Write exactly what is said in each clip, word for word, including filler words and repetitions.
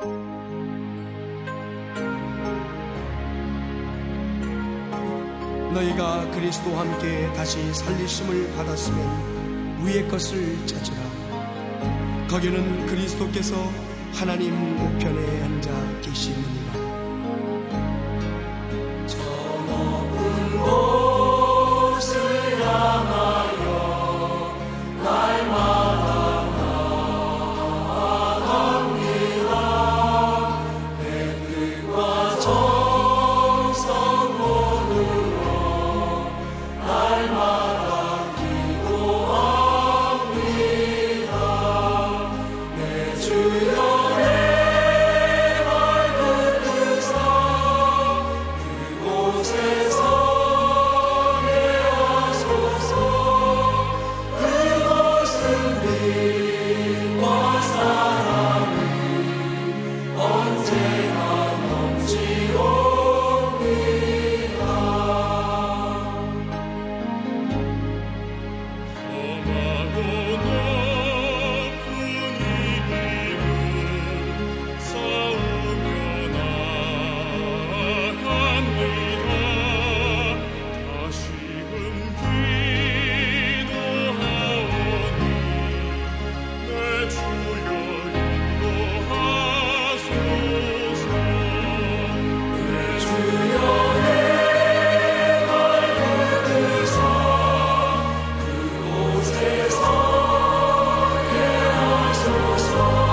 너희가 그리스도와 함께 다시 살리심을 받았으면 위의 것을 찾으라. 거기는 그리스도께서 하나님 우편에 앉아 계시느니라. 저 높은 곳을 향하여 날마다 나아갑니다. 내 뜻과 정성 모두로 날마다 기도합니다. 내 주여 내 말 붙드사 그곳에 서게 하소서. 그곳은 빛과 사랑이 언제나 넘치옵니다. 험하고 높은 이 길을 싸우며 나아갑니다. 다시금 기도하오니 내 주여 인도하소서. 내 주여 내 말 붙드사 그곳에 서게 하소서.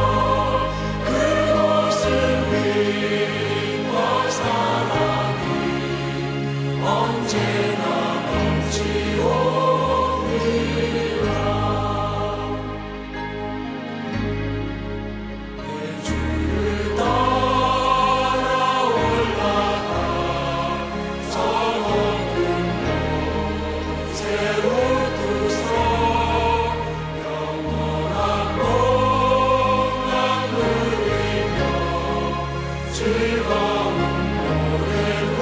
그곳은 빛과 사랑이 언제나 넘치옵니다. 내 주를 따라 올라가 저 높은 곳에 웃으소. 영원한 평강 누리며 즐거운 노래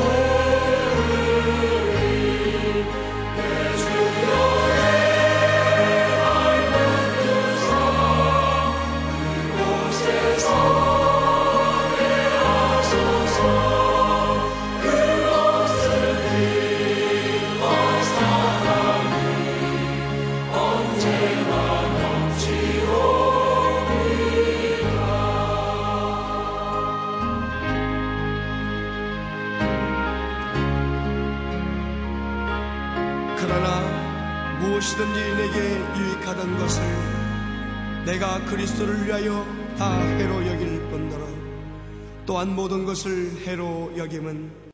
부르리. 내 주여 내 말 붙드사 그곳에 서게 하소서. 그곳은 빛과 사랑이 언제나 넘치옵니다. 그러나 무엇이든지 내게 유익하던 것을 내가 그리스도를 위하여 다 해로 여길 뿐더러 또한 모든 것을 해로 여김은